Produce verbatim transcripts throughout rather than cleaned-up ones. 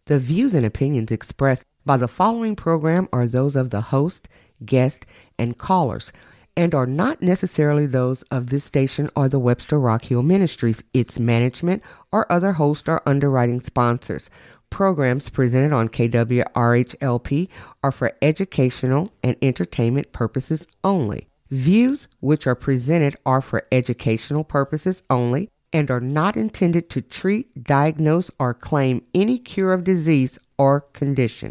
The views and opinions expressed by the following program are those of the host, guest, and callers, and are not necessarily those of this station or the Webster Rock Hill Ministries, its management, or other host or underwriting sponsors. Programs presented on K W R H L P are for educational and entertainment purposes only. Views which are presented are for educational purposes only and are not intended to treat, diagnose, or claim any cure of disease or condition.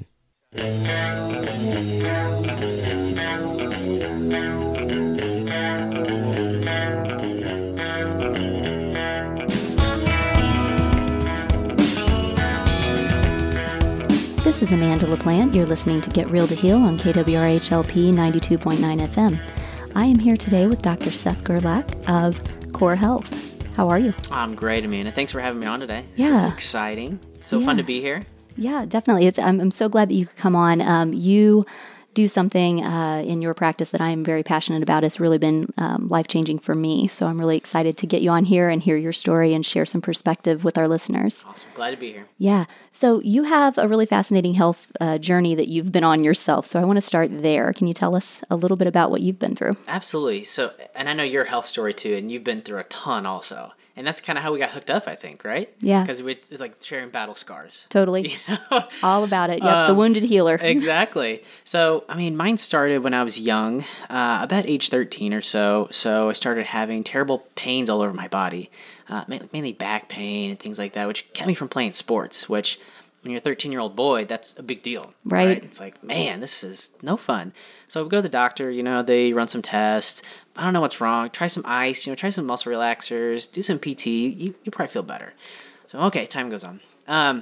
This is Amanda LaPlante. You're listening to Get Real to Heal on K W R H L P ninety-two point nine F M. I am here today with Doctor Seth Gerlach of Core Health. How are you? I'm great, Amanda. Thanks for having me on today. This yeah. is exciting. So yeah. fun to be here. Yeah, definitely. It's. I'm, I'm so glad that you could come on. Um, you do something uh, in your practice that I am very passionate about. It's really been um, life-changing for me. So I'm really excited to get you on here and hear your story and share some perspective with our listeners. Awesome. Glad to be here. Yeah. So you have a really fascinating health uh, journey that you've been on yourself. So I want to start there. Can you tell us a little bit about what you've been through? Absolutely. So, and I know your health story too, and you've been through a ton also. And that's kind of how we got hooked up, I think, right? Yeah. Because it's like sharing battle scars. Totally. You know? All about it. Yep, um, the wounded healer. Exactly. So, I mean, mine started when I was young, uh, about age thirteen or so. So I started having terrible pains all over my body, uh, mainly back pain and things like that, which kept me from playing sports, which when you're a thirteen-year-old boy, that's a big deal. Right. right. It's like, man, this is no fun. So we go to the doctor, you know, they run some tests. I don't know what's wrong. Try some ice, you know, try some muscle relaxers, do some P T. You you probably feel better. So, okay, time goes on. Um,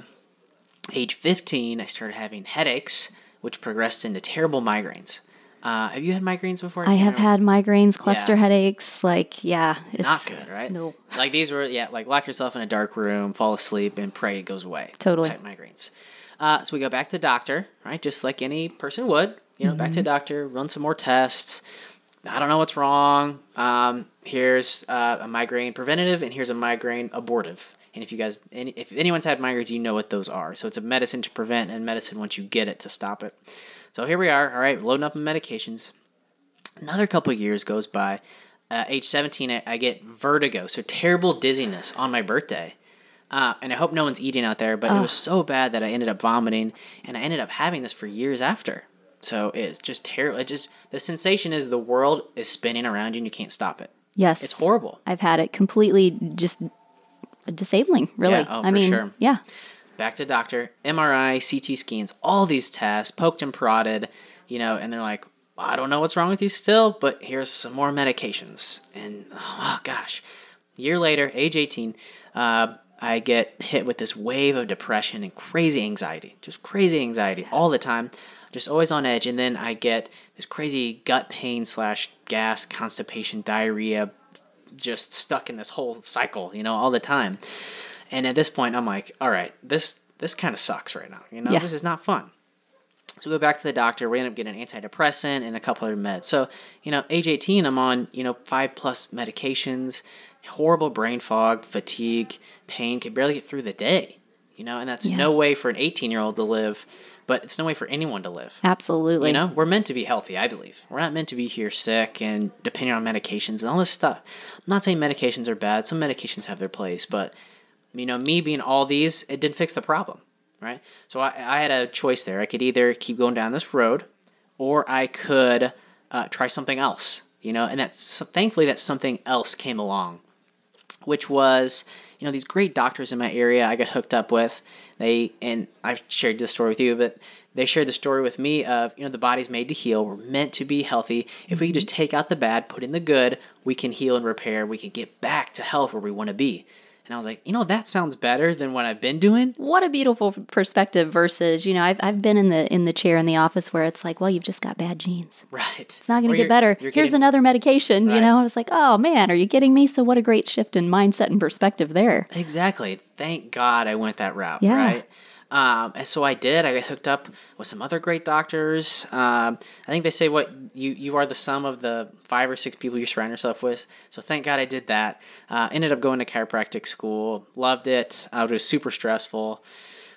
age fifteen, I started having headaches, which progressed into terrible migraines. Uh, have you had migraines before? I have had migraines, cluster yeah. headaches. Like, yeah. It's not good, right? No. Like these were, yeah, like lock yourself in a dark room, fall asleep, and pray it goes away. Totally. Type migraines. Uh, so we go back to the doctor, right? Just like any person would. You know, mm-hmm. back to the doctor, run some more tests. I don't know what's wrong. Um, here's uh, a migraine preventative, and here's a migraine abortive. And if you guys, any, if anyone's had migraines, you know what those are. So it's a medicine to prevent and medicine once you get it to stop it. So here we are, all right, loading up on medications. Another couple of years goes by. Uh, age seventeen, I, I get vertigo, so terrible dizziness on my birthday. Uh, and I hope no one's eating out there, but oh. it was so bad that I ended up vomiting, and I ended up having this for years after. So it's just terrible. It just the sensation is the world is spinning around you and you can't stop it. Yes. It's horrible. I've had it completely just disabling, really. Yeah, oh, I for mean, sure. Yeah. Back to the doctor, M R I, C T scans, all these tests, poked and prodded, you know, and they're like, well, I don't know what's wrong with you still, but here's some more medications. And, oh, gosh. A year later, age eighteen, uh, I get hit with this wave of depression and crazy anxiety, just crazy anxiety all the time, just always on edge. And then I get this crazy gut pain slash gas, constipation, diarrhea, just stuck in this whole cycle, you know, all the time. And at this point, I'm like, all right, this this kind of sucks right now. You know, yeah. This is not fun. So we go back to the doctor. We end up getting an antidepressant and a couple other meds. So, you know, age eighteen, I'm on, you know, five plus medications, horrible brain fog, fatigue, pain, can barely get through the day, you know, and that's yeah. no way for an eighteen-year-old to live, but it's no way for anyone to live. Absolutely. You know, we're meant to be healthy, I believe. We're not meant to be here sick and depending on medications and all this stuff. I'm not saying medications are bad. Some medications have their place, but, you know, me being all these, it didn't fix the problem, right? So I, I had a choice there. I could either keep going down this road or I could uh, try something else, you know, and that's thankfully that something else came along, which was, you know, these great doctors in my area I got hooked up with. They, and I've shared this story with you, but they shared the story with me of, you know, the body's made to heal. We're meant to be healthy. If we can just take out the bad, put in the good, we can heal and repair. We can get back to health where we want to be. And I was like, you know, that sounds better than what I've been doing. What a beautiful perspective versus, you know, I've I've been in the in the chair in the office where it's like, well, you've just got bad genes. Right. It's not going to get better. Here's getting... another medication, right. You know. I was like, oh, man, are you kidding me? So what a great shift in mindset and perspective there. Exactly. Thank God I went that route, yeah. right? Um, and so I did. I got hooked up with some other great doctors. Um, I think they say what you, you are the sum of the five or six people you surround yourself with. So thank God I did that. Uh, ended up going to chiropractic school. Loved it. Uh, it was super stressful.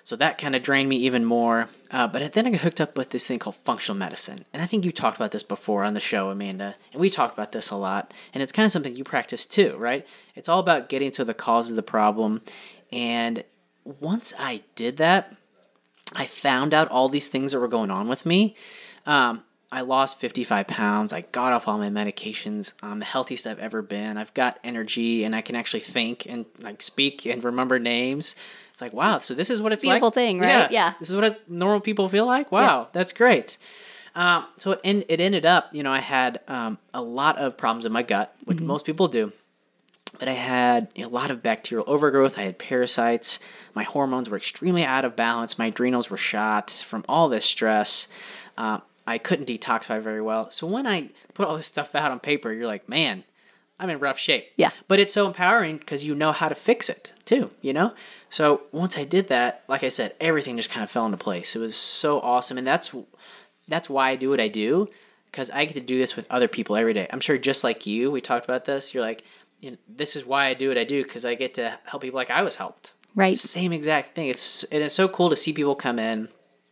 So that kind of drained me even more. Uh, but then I got hooked up with this thing called functional medicine. And I think you talked about this before on the show, Amanda. And we talked about this a lot. And it's kind of something you practice too, right? It's all about getting to the cause of the problem. And once I did that, I found out all these things that were going on with me. Um, I lost fifty-five pounds. I got off all my medications. I'm the healthiest I've ever been. I've got energy, and I can actually think and like speak and remember names. It's like, wow, so this is what it's, it's a beautiful like. thing, right? Yeah. yeah. This is what it, normal people feel like? Wow, yeah. That's great. Um, so it, en- it ended up, you know, I had um, a lot of problems in my gut, which mm-hmm. most people do. But I had a lot of bacterial overgrowth. I had parasites. My hormones were extremely out of balance. My adrenals were shot from all this stress. Uh, I couldn't detoxify very well. So when I put all this stuff out on paper, you're like, man, I'm in rough shape. Yeah. But it's so empowering because you know how to fix it too, you know? So once I did that, like I said, everything just kind of fell into place. It was so awesome. And that's that's why I do what I do, because I get to do this with other people every day. I'm sure just like you, we talked about this. You're like, you know, this is why I do what I do, because I get to help people like I was helped. Right. Same exact thing. It's and it's so cool to see people come in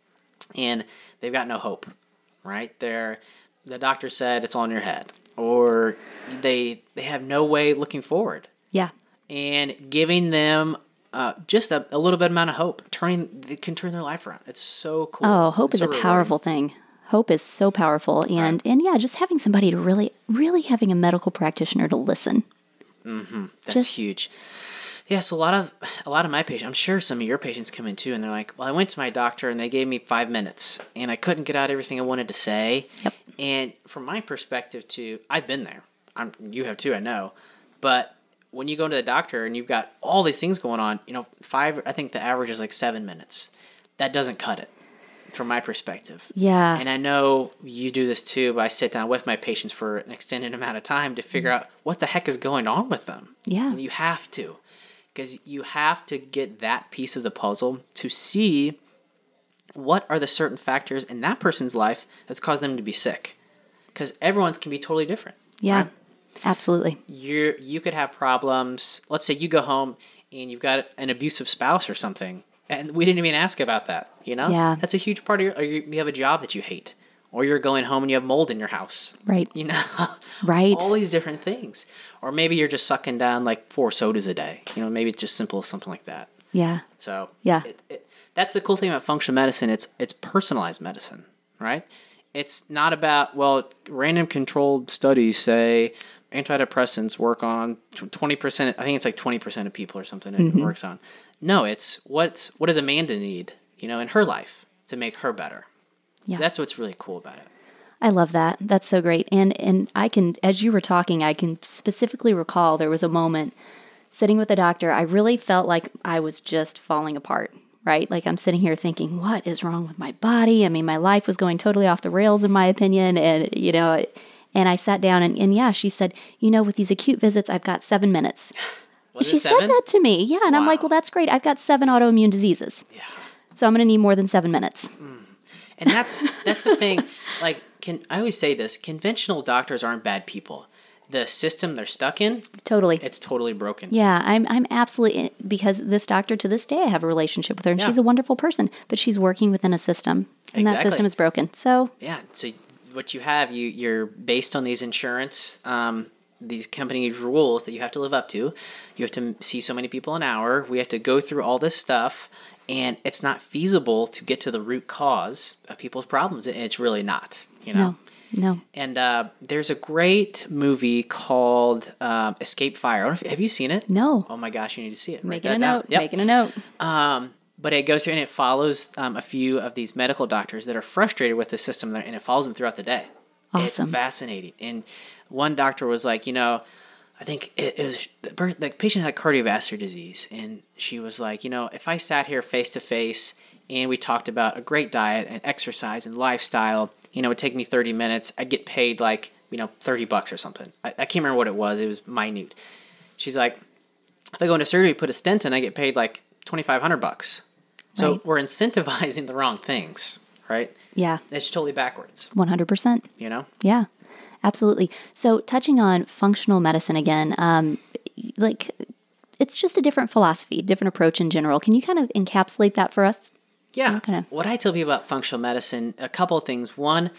and they've got no hope, right? They're the doctor said it's all in your head, or they they have no way looking forward. Yeah. And giving them uh, just a, a little bit amount of hope, turning they can turn their life around. It's so cool. Oh, hope it's is so a powerful thing. Hope is so powerful, and right. and yeah, just having somebody to really, really having a medical practitioner to listen. Mm-hmm. That's just, huge. Yeah, so a lot of a lot of my patients, I'm sure some of your patients come in too, and they're like, well, I went to my doctor and they gave me five minutes, and I couldn't get out everything I wanted to say. Yep. And from my perspective too, I've been there. I'm, you have too, I know. But when you go to the doctor and you've got all these things going on, you know, five, I think the average is like seven minutes. That doesn't cut it. From my perspective. Yeah. And I know you do this too, but I sit down with my patients for an extended amount of time to figure out what the heck is going on with them. Yeah. And you have to. Because you have to get that piece of the puzzle to see what are the certain factors in that person's life that's caused them to be sick. Because everyone's can be totally different. Yeah, right? Absolutely. You you could have problems. Let's say you go home and you've got an abusive spouse or something. And we didn't even ask about that, you know? Yeah. That's a huge part of your, or you, you have a job that you hate. Or you're going home and you have mold in your house. Right. You know? Right. All these different things. Or maybe you're just sucking down like four sodas a day. You know, maybe it's just simple, something like that. Yeah. So, yeah. It, it, that's the cool thing about functional medicine. It's it's personalized medicine, right? It's not about, well, random controlled studies say antidepressants work on twenty percent. I think it's like twenty percent of people or something it mm-hmm. works on. No, it's what's what does Amanda need, you know, in her life to make her better. Yeah. So that's what's really cool about it. I love that. That's so great. And and I can, as you were talking, I can specifically recall there was a moment sitting with a doctor. I really felt like I was just falling apart, right? Like I'm sitting here thinking, what is wrong with my body? I mean, my life was going totally off the rails in my opinion. And, you know, and I sat down and, and yeah, she said, you know, with these acute visits, I've got seven minutes. She said that to me. Yeah. And wow. I'm like, well, that's great. I've got seven autoimmune diseases. Yeah. So I'm going to need more than seven minutes. Mm. And that's that's the thing. Like, can I always say this, conventional doctors aren't bad people. The system they're stuck in, totally, it's totally broken. Yeah, I'm I'm absolutely, because this doctor, to this day, I have a relationship with her, and yeah. she's a wonderful person, but she's working within a system, and exactly. that system is broken. So yeah, so what you have, you you're based on these insurance, um, these companies' rules that you have to live up to. You have to see so many people an hour. We have to go through all this stuff, and it's not feasible to get to the root cause of people's problems. It's really not, you know. No. No. And uh, there's a great movie called um, Escape Fire. I don't know if, have you seen it? No. Oh my gosh, you need to see it. Making a note. Yep. Making a note. Um, but it goes through and it follows um, a few of these medical doctors that are frustrated with the system, and it follows them throughout the day. Awesome. It's fascinating. And one doctor was like, you know, I think it, it was the, birth, the patient had cardiovascular disease, and she was like, you know, if I sat here face to face and we talked about a great diet and exercise and lifestyle, you know, it would take me thirty minutes. I'd get paid like, you know, thirty bucks or something. I, I can't remember what it was. It was minute. She's like, if I go into surgery, put a stent in, I get paid like twenty-five hundred bucks. So right. we're incentivizing the wrong things, right? Yeah. It's totally backwards. one hundred percent. You know? Yeah, absolutely. So touching on functional medicine again, um, like it's just a different philosophy, different approach in general. Can you kind of encapsulate that for us? Yeah. Kinda... What I tell people about functional medicine, a couple of things. One,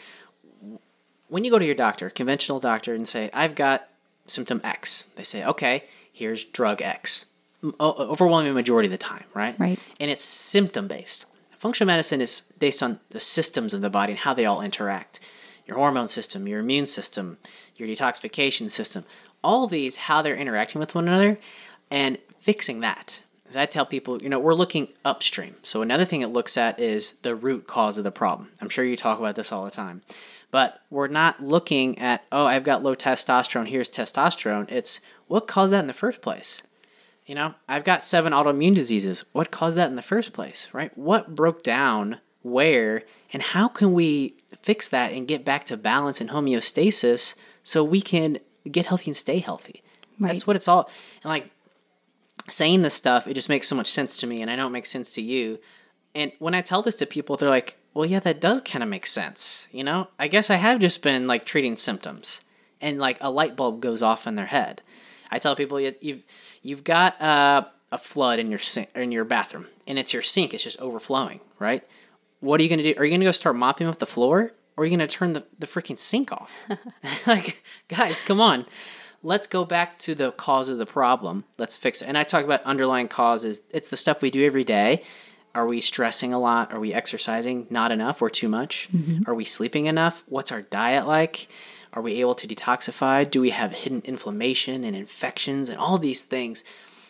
when you go to your doctor, conventional doctor, and say, I've got symptom X, they say, okay, here's drug X. O- overwhelming majority of the time, right? Right. And it's symptom-based. Functional medicine is based on the systems of the body and how they all interact. Your hormone system, your immune system, your detoxification system, all of these, how they're interacting with one another, and fixing that. As I tell people, you know, we're looking upstream. So another thing it looks at is the root cause of the problem. I'm sure you talk about this all the time. But we're not looking at, oh, I've got low testosterone, here's testosterone. It's what caused that in the first place? You know, I've got seven autoimmune diseases. What caused that in the first place, right? What broke down where, and how can we fix that and get back to balance and homeostasis so we can get healthy and stay healthy? Right. That's what it's all. And like saying this stuff, it just makes so much sense to me, and I know it makes sense to you. And when I tell this to people, they're like, well, yeah, that does kind of make sense. You know, I guess I have just been like treating symptoms, and like a light bulb goes off in their head. I tell people you, you've you've got uh, a flood in your sink, in your bathroom, and it's your sink. It's just overflowing, right? What are you going to do? Are you going to go start mopping up the floor, or are you going to turn the, the freaking sink off? Like, guys, come on. Let's go back to the cause of the problem. Let's fix it. And I talk about underlying causes. It's the stuff we do every day. Are we stressing a lot? Are we exercising not enough or too much? Mm-hmm. Are we sleeping enough? What's our diet like? Are we able to detoxify? Do we have hidden inflammation and infections and all these things?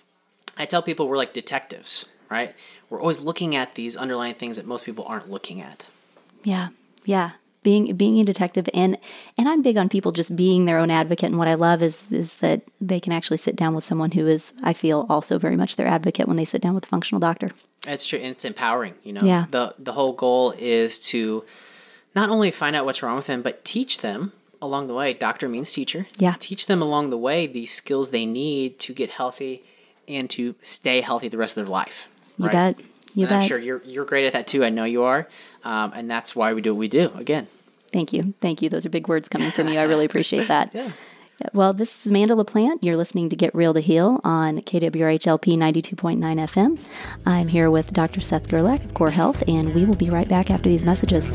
I tell people we're like detectives, right? We're always looking at these underlying things that most people aren't looking at. Yeah, yeah. Being being a detective, and and I'm big on people just being their own advocate. And what I love is is that they can actually sit down with someone who is, I feel, also very much their advocate when they sit down with a functional doctor. It's true, and it's empowering. You know, yeah. the the whole goal is to not only find out what's wrong with them, but teach them along the way. Doctor means teacher. Yeah. Teach them along the way the skills they need to get healthy and to stay healthy the rest of their life. You right? bet. You and bet. I'm sure you're you're great at that too. I know you are, um, and that's why we do what we do. Again. Thank you. Thank you. Those are big words coming from you. I really appreciate that. Yeah. Well, this is Amanda LaPlante. You're listening to Get Real to Heal on K W R H L P ninety-two point nine F M. I'm here with Doctor Seth Gerlach of Core Health, and we will be right back after these messages.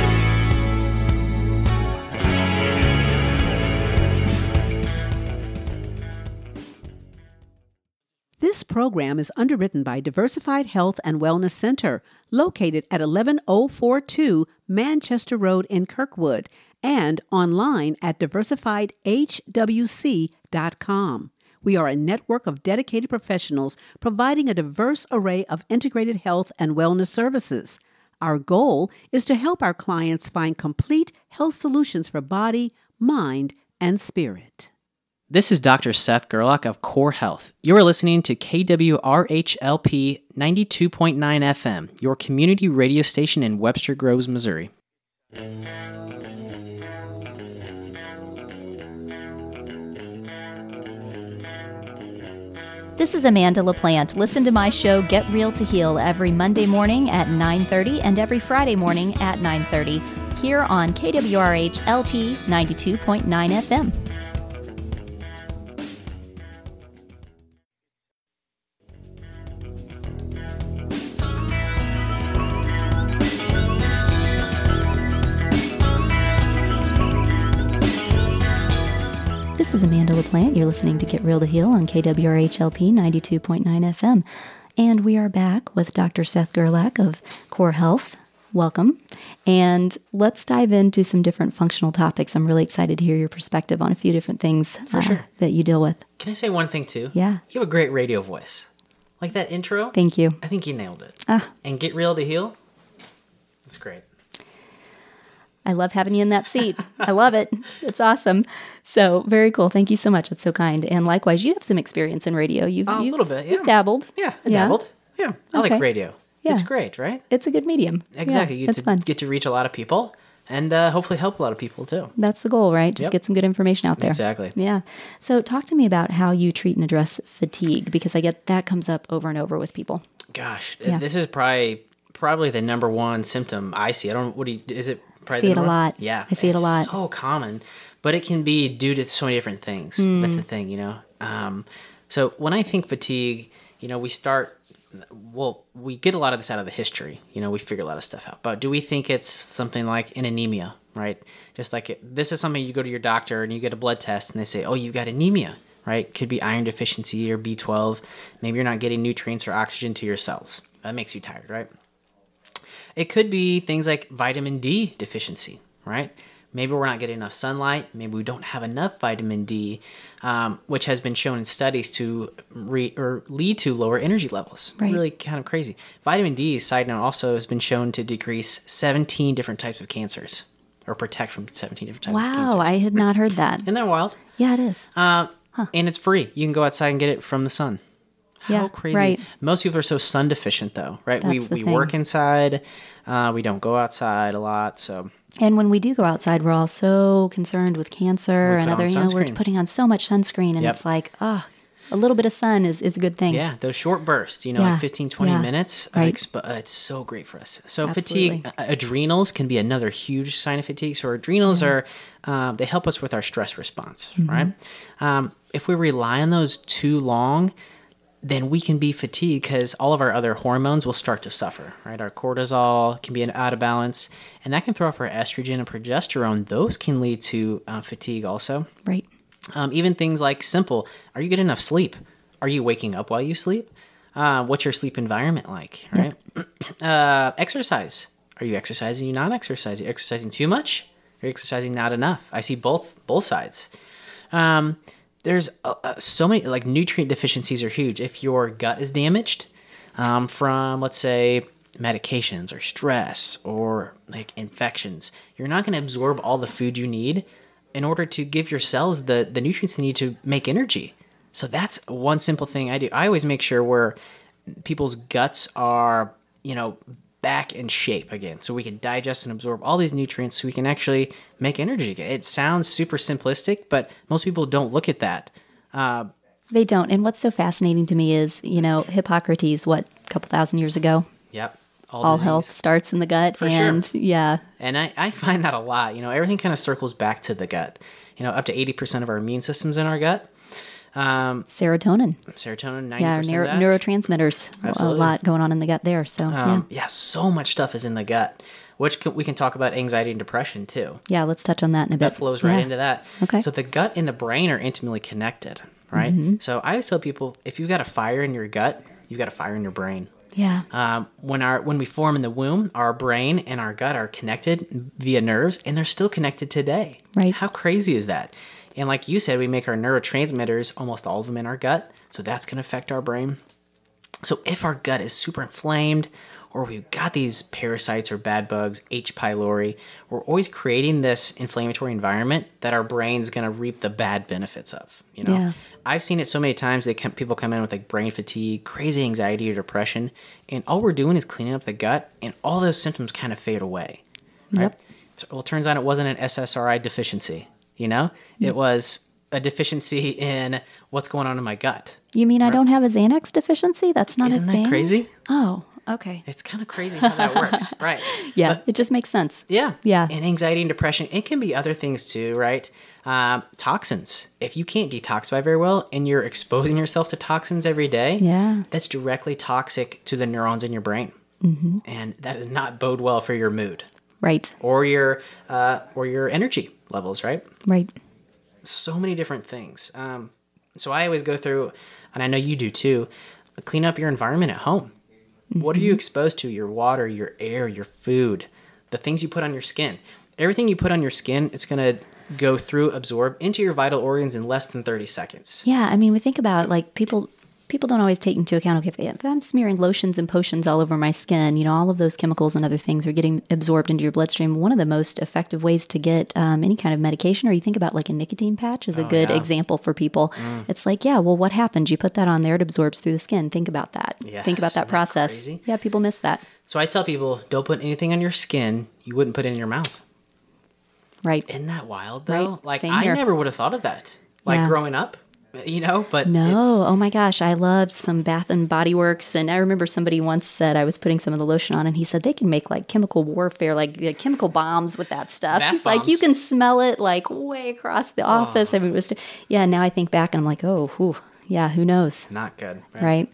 This program is underwritten by Diversified Health and Wellness Center, located at eleven oh forty-two Manchester Road in Kirkwood, and online at diversified h w c dot com. We are a network of dedicated professionals providing a diverse array of integrated health and wellness services. Our goal is to help our clients find complete health solutions for body, mind, and spirit. This is Doctor Seth Gerlach of Core Health. You are listening to K W R H L P ninety-two point nine F M, your community radio station in Webster Groves, Missouri. This is Amanda LaPlante. Listen to my show Get Real to Heal every Monday morning at nine thirty and every Friday morning at nine thirty here on K W R H L P ninety-two point nine F M. This is Amanda LaPlante. You're listening to Get Real to Heal on K W R H L P ninety-two point nine F M. And we are back with Doctor Seth Gerlach of Core Health. Welcome. And let's dive into some different functional topics. I'm really excited to hear your perspective on a few different things For uh, sure. that you deal with. Can I say one thing too? Yeah. You have a great radio voice. Like that intro, Thank you. I think you nailed it. Ah. And Get Real to Heal, it's great. I love having you in that seat. I love it. It's awesome. So very cool. Thank you so much. It's so kind. And likewise, you have some experience in radio. You've, Uh, a you've, little bit, yeah. You've dabbled. Yeah, I Yeah? dabbled. Yeah, I Okay. like radio. Yeah. It's great, right? It's a good medium. Exactly. Yeah, you it's get to, fun. get to reach a lot of people and uh, hopefully help a lot of people too. That's the goal, right? Just Yep. get some good information out there. Exactly. Yeah. So talk to me about how you treat and address fatigue, because I get that comes up over and over with people. Gosh, Yeah. this is probably probably the number one symptom I see. I don't. What do you? Is it? Probably See the it a number one? lot. Yeah, I see it a it's lot. So common, but it can be due to so many different things. Mm. That's the thing, you know. Um, So when I think fatigue, you know, we start, well, we get a lot of this out of the history. You know, we figure a lot of stuff out. But do we think it's something like an anemia, right? Just like it, this is something you go to your doctor and you get a blood test and they say, oh, you got anemia, right? Could be iron deficiency or B twelve. Maybe you're not getting nutrients or oxygen to your cells. That makes you tired, right? It could be things like vitamin D deficiency, right? Maybe we're not getting enough sunlight. Maybe we don't have enough vitamin D, um, which has been shown in studies to re- or lead to lower energy levels. Right. Really kind of crazy. Vitamin D, side note, also has been shown to decrease seventeen different types of cancers or protect from seventeen different types of cancers. Wow, I had not heard that. Isn't that wild? Yeah, it is. Uh, And it's free. You can go outside and get it from the sun. How Yeah, crazy. right. Most people are so sun deficient, though, right? we That's the we thing. work inside. Uh, we don't go outside a lot, so... And when we do go outside, we're all so concerned with cancer We and put other, on you know, we're sunscreen. putting on so much sunscreen and Yep. it's like, ah, a little bit of sun is, is a good thing. Yeah, those short bursts, you know, Yeah, like fifteen, twenty yeah, minutes. right. Of expo- uh, it's so great for us. So Absolutely. fatigue, uh, adrenals can be another huge sign of fatigue. So our adrenals are, um, they help us with our stress response, Mm-hmm. right? Um, if we rely on those too long, then we can be fatigued because all of our other hormones will start to suffer, right? Our cortisol can be out of balance, and that can throw off our estrogen and progesterone. Those can lead to uh, fatigue also. Right. Um, even things like simple, are you getting enough sleep? Are you waking up while you sleep? Uh, what's your sleep environment like, right? uh, exercise. Are you exercising? Are you not exercising? Are you exercising too much? Are you exercising not enough? I see both both sides. Um, there's uh, uh, so many, like nutrient deficiencies are huge. If your gut is damaged um, from, let's say, medications or stress or like infections, you're not going to absorb all the food you need in order to give your cells the, the nutrients they need to make energy. So that's one simple thing I do. I always make sure where people's guts are, you know, back in shape again, so we can digest and absorb all these nutrients so we can actually make energy again. It sounds super simplistic, but most people don't look at that. Uh, They don't. And what's so fascinating to me is, you know, Hippocrates, what, a couple thousand years ago? yep. All disease. health starts in the gut. For sure. and yeah, And I, I find that a lot. You know, everything kind of circles back to the gut. You know, up to eighty percent of our immune system's in our gut. Um, serotonin. serotonin, ninety Yeah, percent neuro- of that. neurotransmitters. Absolutely. A lot going on in the gut there. So, Um, yeah. so much stuff is in the gut, which can, we can talk about anxiety and depression too. yeah. Yeah, let's touch on that in a bit. That flows right Yeah. into that. Okay. So the gut and the brain are intimately connected, right? So I always tell people, if you got a fire in your gut, you got a fire in your brain. Yeah. Um, when our when we form in the womb, our brain and our gut are connected via nerves, and they're still connected today. Right. How crazy is that? And like you said, we make our neurotransmitters, almost all of them in our gut, so that's going to affect our brain. So if our gut is super inflamed, or we've got these parasites or bad bugs, H. pylori, we're always creating this inflammatory environment that our brain's going to reap the bad benefits of. You know, Yeah. I've seen it so many times. They come, people come in with like brain fatigue, crazy anxiety or depression, and all we're doing is cleaning up the gut, and all those symptoms kind of fade away. Right? Yep. So, well, it turns out it wasn't an S S R I deficiency. You know, it was a deficiency in what's going on in my gut. You mean I don't have a Xanax deficiency? That's not Isn't a that thing? crazy? Oh, okay. It's kind of crazy how that works, right? Yeah, But- it just makes sense. Yeah. Yeah. And anxiety and depression, it can be other things too, right? Um, toxins. If you can't detoxify very well and you're exposing yourself to toxins every day, Yeah. that's directly toxic to the neurons in your brain. Mm-hmm. And that does not bode well for your mood Right. or your uh, or your energy levels, right? Right. So many different things. Um, so I always go through, and I know you do too, clean up your environment at home. What are you exposed to? Your water, your air, your food, the things you put on your skin. Everything you put on your skin, it's going to go through, absorb into your vital organs in less than thirty seconds. Yeah, I mean, we think about like people. People don't always take into account, okay, if, if I'm smearing lotions and potions all over my skin, you know, all of those chemicals and other things are getting absorbed into your bloodstream. One of the most effective ways to get um, any kind of medication, or you think about like a nicotine patch is a Oh, good yeah. example for people. It's like, yeah, well, what happens? You put that on there, it absorbs through the skin. Think about that. Yeah, Think about isn't that that process. crazy? Yeah, people miss that. So I tell people, don't put anything on your skin you wouldn't put in your mouth. Right. Isn't that wild, though? Right. Like, Same I here. never would have thought of that. Like, Yeah. growing up, you know? But No, oh my gosh, I loved some Bath and Body Works, and I remember somebody once said I was putting some of the lotion on, and he said they can make like chemical warfare, like uh, chemical bombs with that stuff. Bath He's like, you bombs. can smell it like way across the office. I mean, it was, yeah. Now I think back, and I'm like, oh, whew, yeah, who knows? Not good. Right.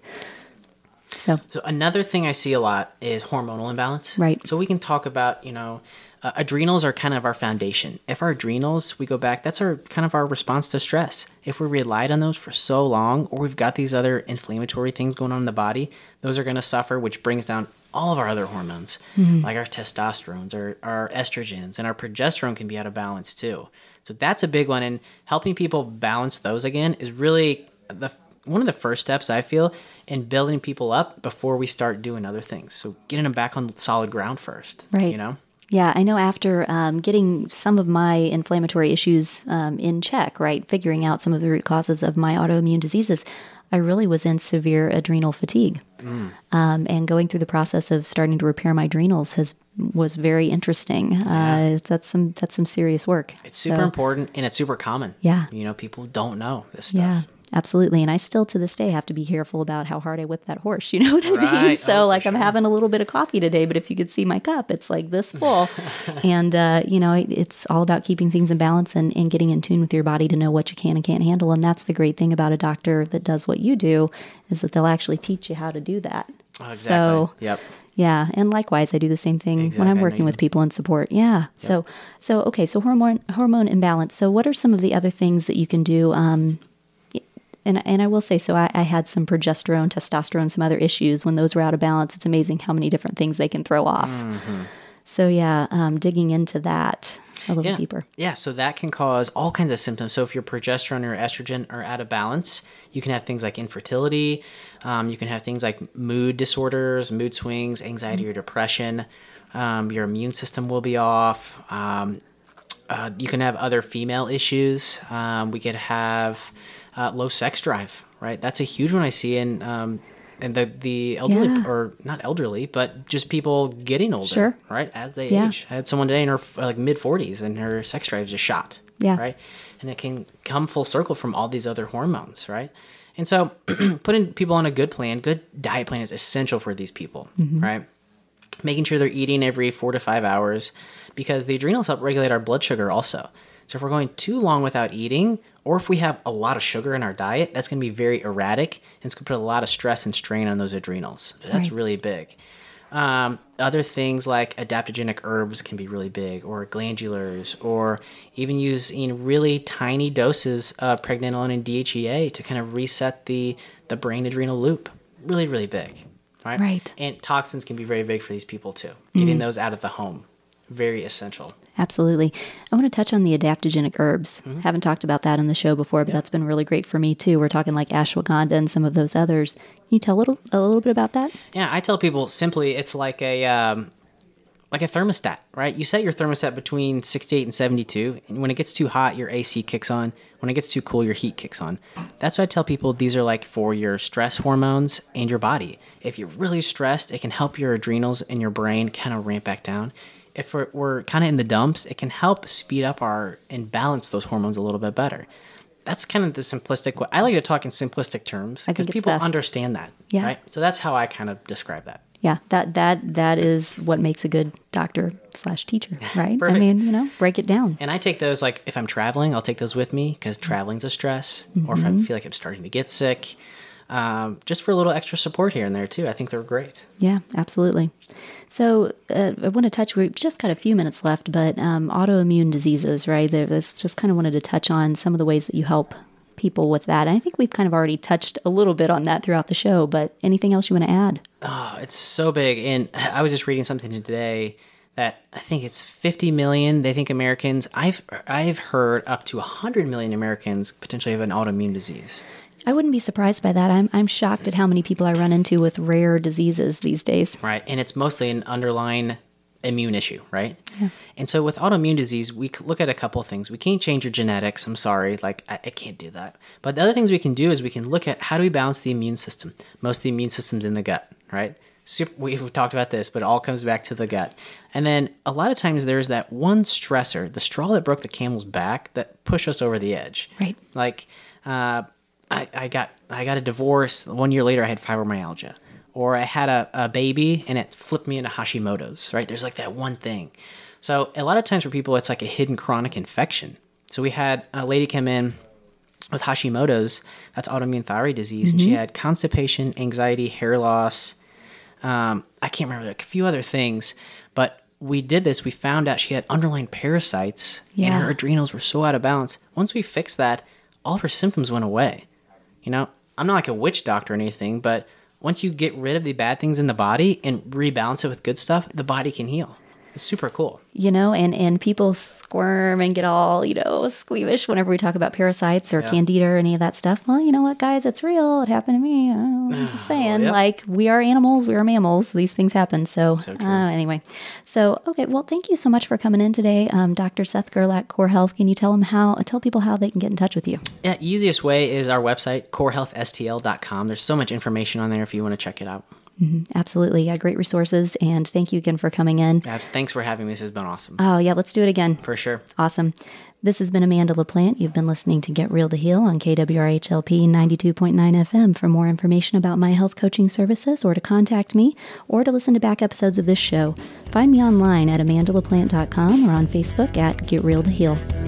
So, So another thing I see a lot is hormonal imbalance. Right. So we can talk about, you know, uh, adrenals are kind of our foundation. If our adrenals, we go back, that's our kind of our response to stress. If we relied on those for so long, or we've got these other inflammatory things going on in the body, those are going to suffer, which brings down all of our other hormones, mm-hmm. like our testosterones, our, our estrogens, and our progesterone can be out of balance too. So that's a big one. And helping people balance those again is really the one of the first steps, I feel, in building people up before we start doing other things. So getting them back on solid ground first, right. you know? Yeah, I know after um, getting some of my inflammatory issues um, in check, right, figuring out some of the root causes of my autoimmune diseases, I really was in severe adrenal fatigue. Mm. Um, and going through the process of starting to repair my adrenals has was very interesting. Yeah. Uh, that's some that's some serious work. It's super so, important, and it's super common. Yeah. You know, people don't know this stuff. Yeah. Absolutely. And I still to this day have to be careful about how hard I whip that horse. You know what I right. mean? So oh, like sure. I'm having a little bit of coffee today, but if you could see my cup, it's like this full. and, uh, you know, it's all about keeping things in balance and, and getting in tune with your body to know what you can and can't handle. And that's the great thing about a doctor that does what you do is that they'll actually teach you how to do that. Oh, exactly. So, yep. Yeah, and likewise, I do the same thing exactly. when I'm working with people in support. Yeah. Yep. So, so okay. So hormone hormone imbalance. So, what are some of the other things that you can do? Um, and and I will say, so I, I had some progesterone, testosterone, some other issues when those were out of balance. It's amazing how many different things they can throw off. Mm-hmm. So yeah, um, digging into that a little yeah. deeper. Yeah. So that can cause all kinds of symptoms. So if your progesterone or estrogen are out of balance, you can have things like infertility. Um, you can have things like mood disorders, mood swings, anxiety mm-hmm. or depression. Um, your immune system will be off. Um, uh, you can have other female issues. Um, we could have uh, low sex drive, right? That's a huge one I see in um, in the, the elderly, yeah. or not elderly, but just people getting older, sure. right? As they yeah. age. I had someone today in her like mid forties and her sex drive is just shot, yeah. right? And it can come full circle from all these other hormones, right? And so putting people on a good plan, good diet plan is essential for these people, mm-hmm. right? Making sure they're eating every four to five hours because the adrenals help regulate our blood sugar also. So if we're going too long without eating, or if we have a lot of sugar in our diet, that's going to be very erratic and it's going to put a lot of stress and strain on those adrenals. So that's right. really big. Um, other things like adaptogenic herbs can be really big, or glandulars, or even using really tiny doses of pregnenolone and D H E A to kind of reset the, the brain adrenal loop. Really, really big. Right? Right. And toxins can be very big for these people too. Getting mm. those out of the home, very essential. Absolutely. I want to touch on the adaptogenic herbs. Mm-hmm. Haven't talked about that in the show before, but yeah. that's been really great for me too. We're talking like ashwagandha and some of those others. Can you tell a little a little bit about that? Yeah, I tell people simply it's like a um, like a thermostat, right? You set your thermostat between sixty-eight and seventy-two, and when it gets too hot, your A C kicks on. When it gets too cool, your heat kicks on. That's what I tell people. These are like for your stress hormones and your body. If you're really stressed, it can help your adrenals and your brain kind of ramp back down. If we're, we're kind of in the dumps, it can help speed up our and balance those hormones a little bit better. That's kind of the simplistic way. I like to talk in simplistic terms because people best. understand that. Yeah. Right? So that's how I kind of describe that. Yeah, that that that is what makes a good doctor slash teacher, right? Perfect. I mean, you know, break it down. And I take those, like, if I'm traveling, I'll take those with me because traveling's a stress. Mm-hmm. Or if I feel like I'm starting to get sick, um, just for a little extra support here and there, too. I think they're great. Yeah, absolutely. So uh, I want to touch, we've just got a few minutes left, but um, autoimmune diseases, right? There's just kind of wanted to touch on some of the ways that you help people with that. And I think we've kind of already touched a little bit on that throughout the show, but anything else you want to add? Oh, it's so big. And I was just reading something today that I think it's fifty million. They think Americans, I've I've heard up to one hundred million Americans potentially have an autoimmune disease. I wouldn't be surprised by that. I'm I'm shocked at how many people I run into with rare diseases these days. Right. And it's mostly an underlying immune issue, right? Yeah. And so with autoimmune disease, we look at a couple of things. We can't change your genetics. I'm sorry. Like, I, I can't do that. But the other things we can do is we can look at how do we balance the immune system? Most of the immune system's in the gut, right? Super, we've talked about this, but it all comes back to the gut. And then a lot of times there's that one stressor, the straw that broke the camel's back, that pushed us over the edge. Right. Like, uh, I, I got I got a divorce. One year later, I had fibromyalgia. Or I had a, a baby and it flipped me into Hashimoto's, right? There's like that one thing. So a lot of times for people, it's like a hidden chronic infection. So we had a lady come in with Hashimoto's, that's autoimmune thyroid disease, mm-hmm. and she had constipation, anxiety, hair loss. Um, I can't remember, like a few other things, but we did this. We found out she had underlying parasites, yeah. and her adrenals were so out of balance. Once we fixed that, all of her symptoms went away. You know, I'm not like a witch doctor or anything, but once you get rid of the bad things in the body and rebalance it with good stuff, the body can heal. It's super cool. You know, and, and people squirm and get all, you know, squeamish whenever we talk about parasites or yeah. candida or any of that stuff. Well, you know what, guys? It's real. It happened to me. I'm just saying, yep. like, we are animals. We are mammals. These things happen. So, so uh, anyway. So, okay. Well, thank you so much for coming in today. Um, Doctor Seth Gerlach, Core Health. Can you tell them how, tell people how they can get in touch with you? Yeah, easiest way is our website, core health s t l dot com. There's so much information on there if you want to check it out. Mm-hmm. Absolutely. Yeah, great resources. And thank you again for coming in. Abs, thanks for having me. This has been awesome. Oh, yeah. Let's do it again. For sure. Awesome. This has been Amanda LaPlante. You've been listening to Get Real to Heal on K W R H L P ninety-two point nine F M. For more information about my health coaching services, or to contact me, or to listen to back episodes of this show, find me online at amanda laplante dot com or on Facebook at Get Real to Heal.